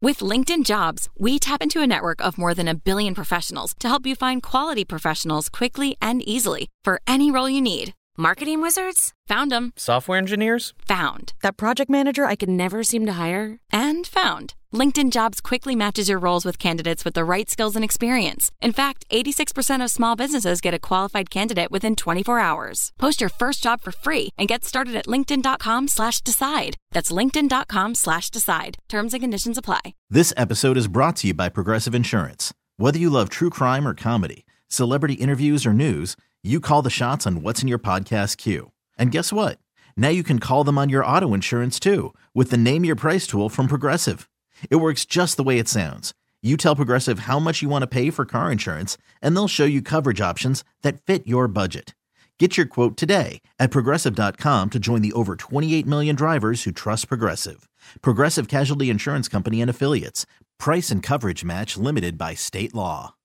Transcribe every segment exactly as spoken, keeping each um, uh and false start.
With LinkedIn Jobs, we tap into a network of more than a billion professionals to help you find quality professionals quickly and easily for any role you need. Marketing wizards? Found them. Software engineers? Found. That project manager I could never seem to hire? And found. LinkedIn Jobs quickly matches your roles with candidates with the right skills and experience. In fact, eighty-six percent of small businesses get a qualified candidate within twenty-four hours. Post your first job for free and get started at linkedin.com slash decide. That's linkedin.com slash decide. Terms and conditions apply. This episode is brought to you by Progressive Insurance. Whether you love true crime or comedy, celebrity interviews or news, you call the shots on what's in your podcast queue. And guess what? Now you can call them on your auto insurance too with the Name Your Price tool from Progressive. It works just the way it sounds. You tell Progressive how much you want to pay for car insurance, and they'll show you coverage options that fit your budget. Get your quote today at Progressive dot com to join the over twenty-eight million drivers who trust Progressive. Progressive Casualty Insurance Company and Affiliates. Price and coverage match limited by state law.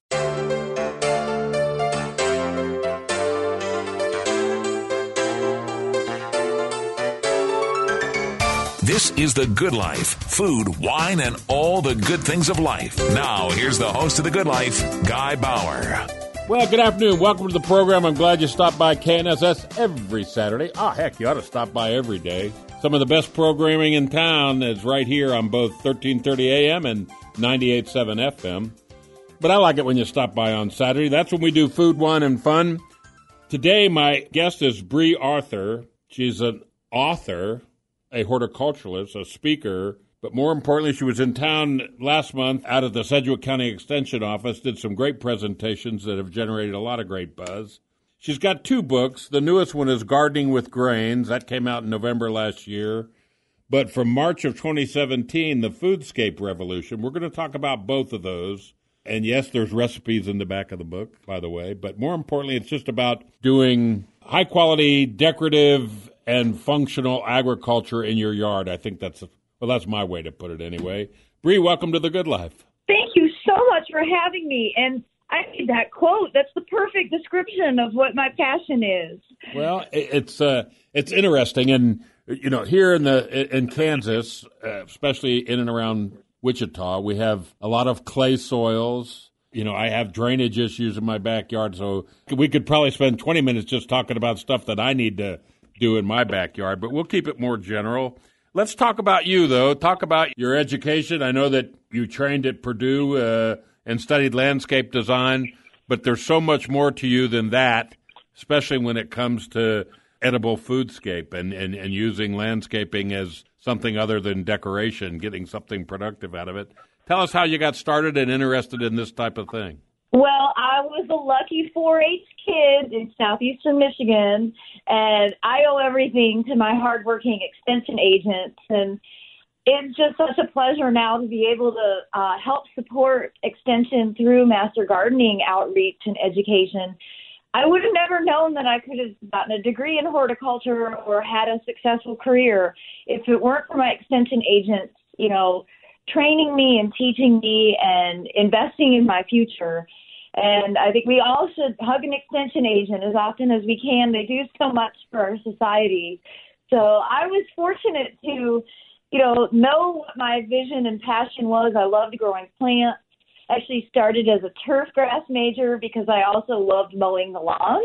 This is The Good Life. Food, wine, and all the good things of life. Now, here's the host of The Good Life, Guy Bauer. Well, good afternoon. Welcome to the program. I'm glad you stopped by K N S S every Saturday. Oh, heck, you ought to stop by every day. Some of the best programming in town is right here on both thirteen thirty A M and ninety-eight point seven F M. But I like it when you stop by on Saturday. That's when we do food, wine, and fun. Today, my guest is Bree Arthur. She's an author, a horticulturalist, a speaker, but more importantly, she was in town last month out of the Sedgwick County Extension Office, did some great presentations that have generated a lot of great buzz. She's got two books. The newest one is Gardening with Grains. That came out in November last year. But from March of twenty seventeen, The Foodscape Revolution. We're going to talk about both of those. And yes, there's recipes in the back of the book, by the way. But more importantly, it's just about doing high-quality, decorative, and functional agriculture in your yard. I think that's, well, that's my way to put it anyway. Bree, welcome to The Good Life. Thank you so much for having me. And I need that quote. That's the perfect description of what my passion is. Well, it's uh, it's interesting. And, you know, here in the in Kansas, uh, especially in and around Wichita, we have a lot of clay soils. You know, I have drainage issues in my backyard, so we could probably spend twenty minutes just talking about stuff that I need to do in my backyard, but we'll keep it more general. Let's talk about you, though. Talk about your education. I know that you trained at Purdue uh, and studied landscape design, but there's so much more to you than that, especially when it comes to edible foodscape and, and, and using landscaping as something other than decoration, getting something productive out of it. Tell us how you got started and interested in this type of thing. Well, I was a lucky four H kid in southeastern Michigan, and I owe everything to my hardworking extension agents. And it's just such a pleasure now to be able to uh, help support extension through master gardening outreach and education. I would have never known that I could have gotten a degree in horticulture or had a successful career if it weren't for my extension agents, you know, training me and teaching me and investing in my future. And I think we all should hug an extension agent as often as we can. They do so much for our society. So I was fortunate to, you know, know what my vision and passion was. I loved growing plants. Actually started as a turf grass major because I also loved mowing the lawn.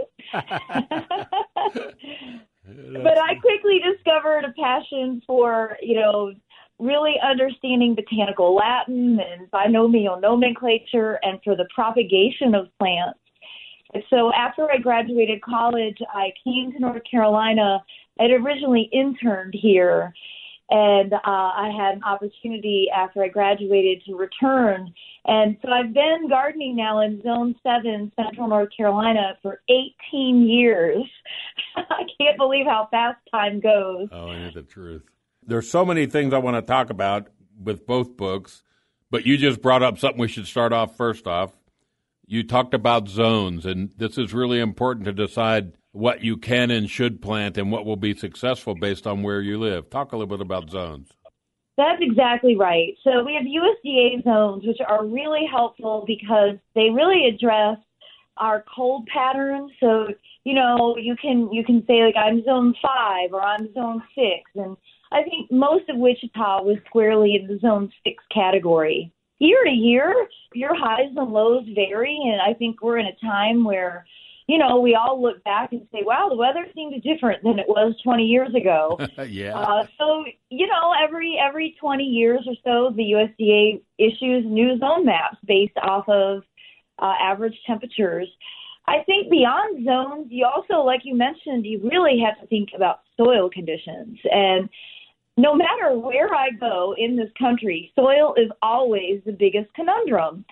But I quickly discovered a passion for, you know, really understanding botanical Latin and binomial nomenclature and for the propagation of plants. And so after I graduated college, I came to North Carolina. I'd originally interned here, and uh, I had an opportunity after I graduated to return. And so I've been gardening now in Zone seven, Central North Carolina, for eighteen years. I can't believe how fast time goes. Oh, ain't the truth. There's so many things I want to talk about with both books, but you just brought up something we should start off first off. You talked about zones, and this is really important to decide what you can and should plant and what will be successful based on where you live. Talk a little bit about zones. That's exactly right. So we have U S D A zones, which are really helpful because they really address our cold patterns. So, you know, you can you can say, like, I'm zone five or I'm zone six, and I think most of Wichita was squarely in the zone six category. Year to year, your highs and lows vary, and I think we're in a time where, you know, we all look back and say, wow, the weather seemed different than it was twenty years ago. yeah. Uh, so, you know, every every twenty years or so, the U S D A issues new zone maps based off of uh, average temperatures. I think beyond zones, you also, like you mentioned, you really have to think about soil conditions. And no matter where I go in this country, soil is always the biggest conundrum.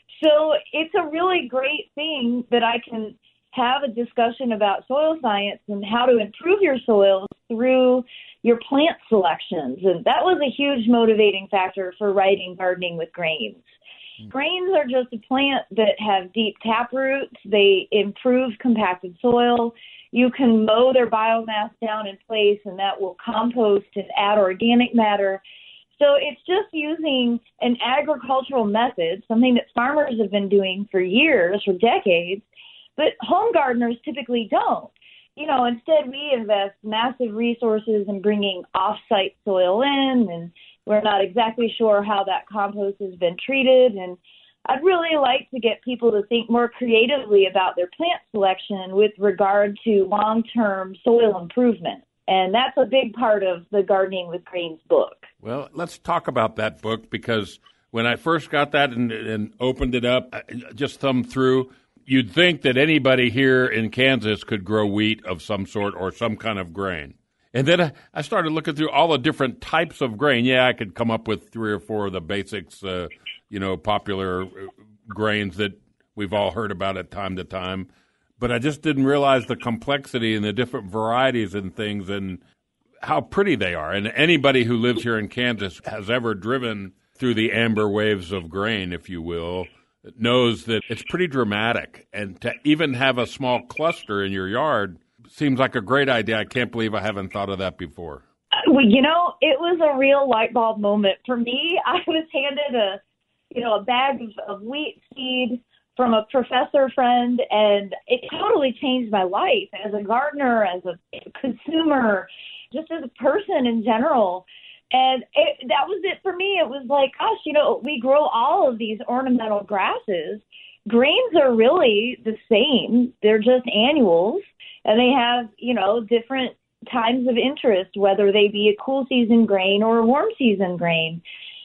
So it's a really great thing that I can have a discussion about soil science and how to improve your soils through your plant selections. And that was a huge motivating factor for writing Gardening with Grains. Mm-hmm. Grains are just a plant that have deep tap roots. They improve compacted soil. You can mow their biomass down in place, and that will compost and add organic matter. So it's just using an agricultural method, something that farmers have been doing for years, for decades, but home gardeners typically don't. You know, instead we invest massive resources in bringing off-site soil in, and we're not exactly sure how that compost has been treated. And I'd really like to get people to think more creatively about their plant selection with regard to long-term soil improvement. And that's a big part of the Gardening with Grains book. Well, let's talk about that book, because when I first got that and, and opened it up, just thumbed through, you'd think that anybody here in Kansas could grow wheat of some sort or some kind of grain. And then I started looking through all the different types of grain. Yeah, I could come up with three or four of the basics, uh, you know, popular grains that we've all heard about at time to time. But I just didn't realize the complexity and the different varieties and things and how pretty they are. And anybody who lives here in Kansas has ever driven through the amber waves of grain, if you will, knows that it's pretty dramatic. And to even have a small cluster in your yard seems like a great idea. I can't believe I haven't thought of that before. Well, you know, it was a real light bulb moment for me. I was handed a, you know, a bag of, of wheat seed from a professor friend, and it totally changed my life as a gardener, as a consumer, just as a person in general. And it, that was it for me. It was like, gosh, you know, we grow all of these ornamental grasses. Grains are really the same. They're just annuals, and they have, you know, different times of interest, whether they be a cool season grain or a warm season grain.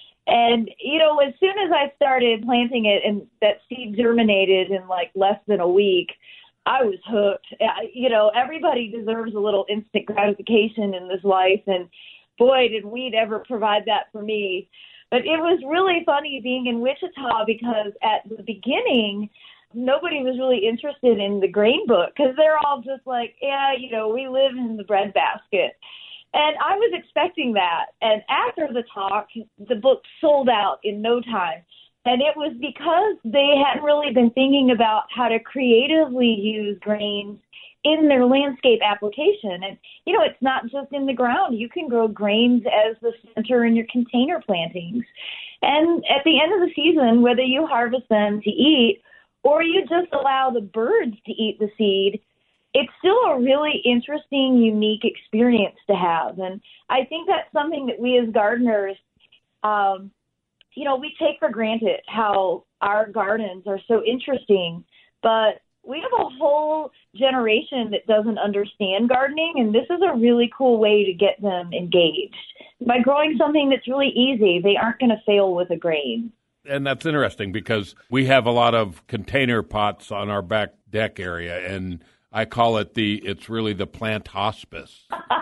And, you know, as soon as I started planting it and that seed germinated in like less than a week, I was hooked. You know, everybody deserves a little instant gratification in this life. And boy, did wheat ever provide that for me. But it was really funny being in Wichita, because at the beginning, nobody was really interested in the grain book, because they're all just like, yeah, you know, we live in the breadbasket. And I was expecting that. And after the talk, the book sold out in no time. And it was because they hadn't really been thinking about how to creatively use grains in their landscape application. And, you know, it's not just in the ground. You can grow grains as the center in your container plantings. And at the end of the season, whether you harvest them to eat or you just allow the birds to eat the seed, it's still a really interesting, unique experience to have. And I think that's something that we as gardeners, um, you know, we take for granted how our gardens are so interesting, but we have a whole generation that doesn't understand gardening, and this is a really cool way to get them engaged. By growing something that's really easy, they aren't going to fail with a grain. And that's interesting, because we have a lot of container pots on our back deck area, and I call it the, it's really the plant hospice.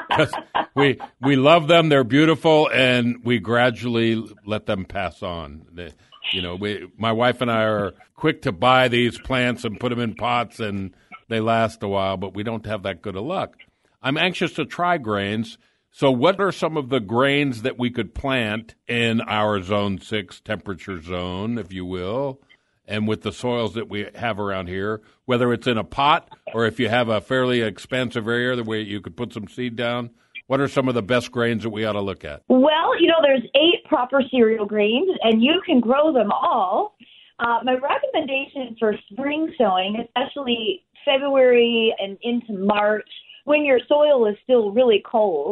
we we love them, they're beautiful, and we gradually let them pass on. They, you know, we, my wife and I are quick to buy these plants and put them in pots, and they last a while, but we don't have that good of luck. I'm anxious to try grains. So what are some of the grains that we could plant in our zone six temperature zone, if you will, and with the soils that we have around here, whether it's in a pot or if you have a fairly expansive area where you could put some seed down? What are some of the best grains that we ought to look at? Well, you know, there's eight proper cereal grains, and you can grow them all. Uh, my recommendation for spring sowing, especially February and into March, when your soil is still really cold,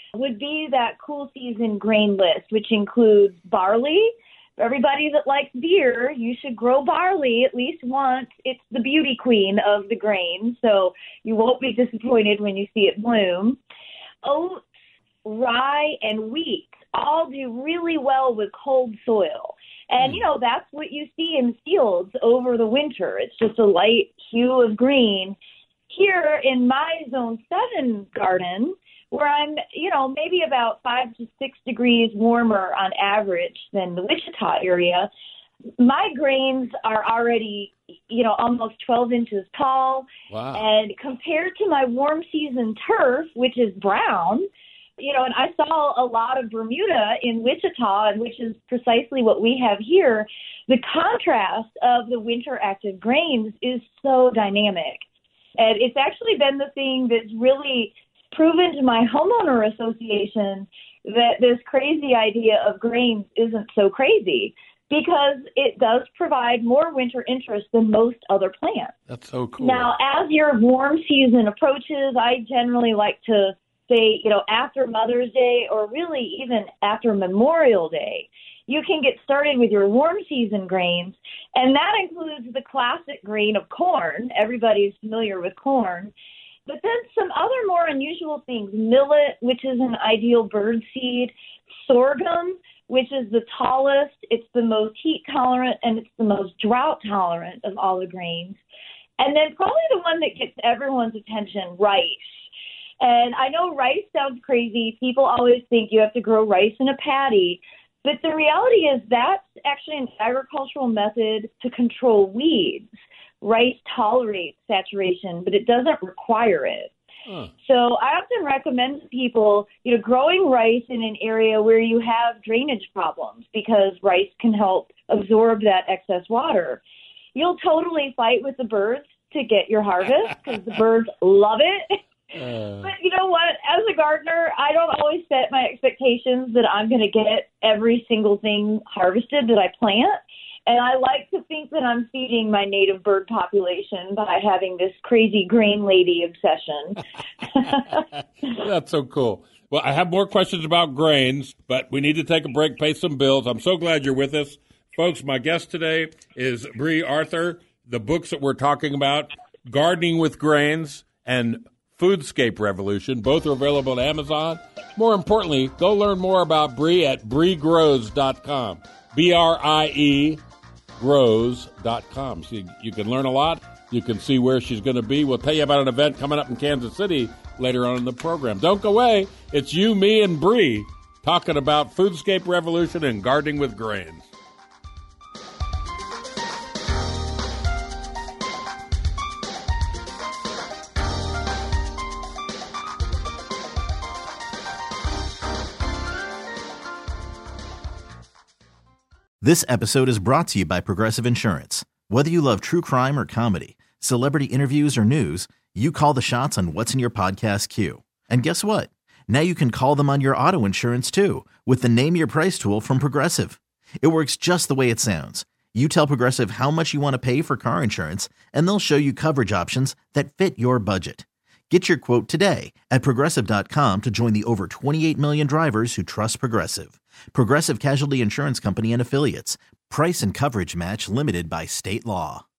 would be that cool season grain list, which includes barley. For everybody that likes beer, you should grow barley at least once. It's the beauty queen of the grain, so you won't be disappointed when you see it bloom. Oats, rye, and wheat all do really well with cold soil. And, you know, that's what you see in fields over the winter. It's just a light hue of green. Here in my Zone seven garden, where I'm, you know, maybe about five to six degrees warmer on average than the Wichita area, my grains are already, you know, almost twelve inches tall. Wow. And compared to my warm season turf, which is brown, you know, and I saw a lot of Bermuda in Wichita, and which is precisely what we have here. The contrast of the winter active grains is so dynamic. And it's actually been the thing that's really proven to my homeowner association that this crazy idea of grains isn't so crazy, because it does provide more winter interest than most other plants. That's so cool. Now, as your warm season approaches, I generally like to say, you know, after Mother's Day, or really even after Memorial Day, you can get started with your warm season grains, and that includes the classic grain of corn. Everybody's familiar with corn. But then some other more unusual things: millet, which is an ideal bird seed; sorghum, which is the tallest, it's the most heat tolerant, and it's the most drought tolerant of all the grains. And then probably the one that gets everyone's attention, rice. And I know rice sounds crazy. People always think you have to grow rice in a paddy. But the reality is that's actually an agricultural method to control weeds. Rice tolerates saturation, but it doesn't require it. Huh. So I often recommend to people, you know, growing rice in an area where you have drainage problems, because rice can help absorb that excess water. You'll totally fight with the birds to get your harvest, because the birds love it. Uh, but you know what? As a gardener, I don't always set my expectations that I'm going to get every single thing harvested that I plant. And I like to think that I'm feeding my native bird population by having this crazy grain lady obsession. That's so cool. Well, I have more questions about grains, but we need to take a break, pay some bills. I'm so glad you're with us. Folks, my guest today is Bree Arthur. The books that we're talking about, Gardening with Grains and Foodscape Revolution, both are available at Amazon. More importantly, go learn more about Bree at bree grows dot com. B R I E grows dot com. So you, you can learn a lot. You can see where she's going to be. We'll tell you about an event coming up in Kansas City later on in the program. Don't go away. It's you, me, and Bree talking about Foodscape Revolution and gardening with grains. This episode is brought to you by Progressive Insurance. Whether you love true crime or comedy, celebrity interviews or news, you call the shots on what's in your podcast queue. And guess what? Now you can call them on your auto insurance too, with the Name Your Price tool from Progressive. It works just the way it sounds. You tell Progressive how much you want to pay for car insurance, and they'll show you coverage options that fit your budget. Get your quote today at Progressive dot com to join the over twenty-eight million drivers who trust Progressive. Progressive Casualty Insurance Company and Affiliates. Price and coverage match limited by state law.